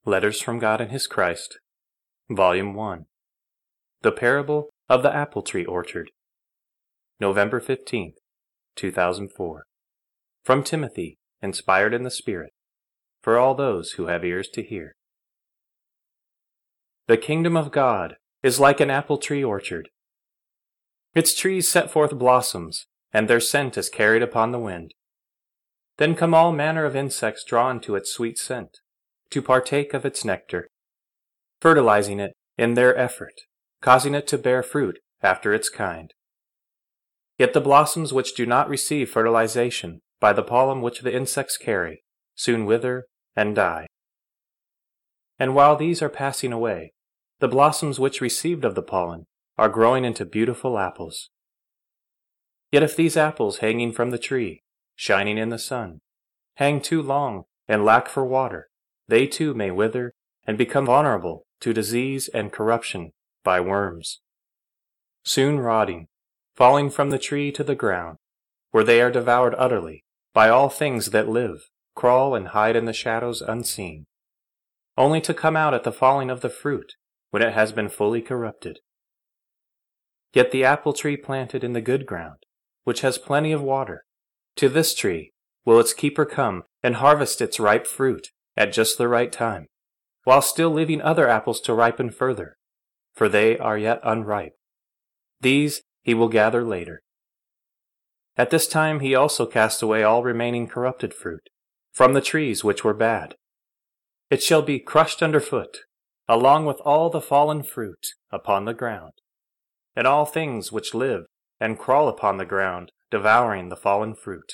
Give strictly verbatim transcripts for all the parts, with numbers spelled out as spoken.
Letters from God and His Christ, Volume one. The Parable of the Apple Tree Orchard. November fifteenth, two thousand four. From Timothy, inspired in the Spirit, for all those who have ears to hear. The kingdom of God is like an apple tree orchard. Its trees set forth blossoms, and their scent is carried upon the wind. Then come all manner of insects drawn to its sweet scent, to partake of its nectar, fertilizing it in their effort, causing it to bear fruit after its kind. Yet the blossoms which do not receive fertilization by the pollen which the insects carry soon wither and die. And while these are passing away, the blossoms which received of the pollen are growing into beautiful apples. Yet if these apples hanging from the tree, shining in the sun, hang too long and lack for water, they too may wither and become vulnerable to disease and corruption by worms, soon rotting, falling from the tree to the ground, where they are devoured utterly by all things that live, crawl and hide in the shadows unseen, only to come out at the falling of the fruit when it has been fully corrupted. Yet the apple tree planted in the good ground, which has plenty of water, to this tree will its keeper come and harvest its ripe fruit at just the right time, while still leaving other apples to ripen further, for they are yet unripe. These he will gather later. At this time he also casts away all remaining corrupted fruit from the trees which were bad. It shall be crushed underfoot, along with all the fallen fruit upon the ground, and all things which live and crawl upon the ground, devouring the fallen fruit.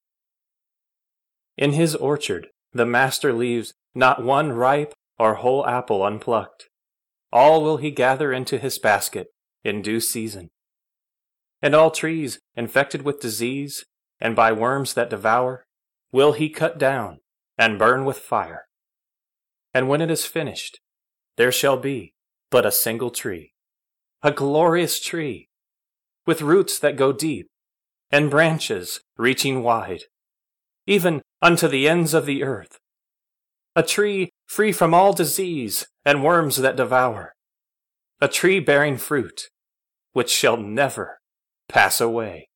In his orchard the master leaves not one ripe or whole apple unplucked. All will he gather into his basket in due season. And all trees infected with disease and by worms that devour will he cut down and burn with fire. And when it is finished, there shall be but a single tree, a glorious tree, with roots that go deep and branches reaching wide, even unto the ends of the earth, a tree free from all disease and worms that devour, a tree bearing fruit which shall never pass away.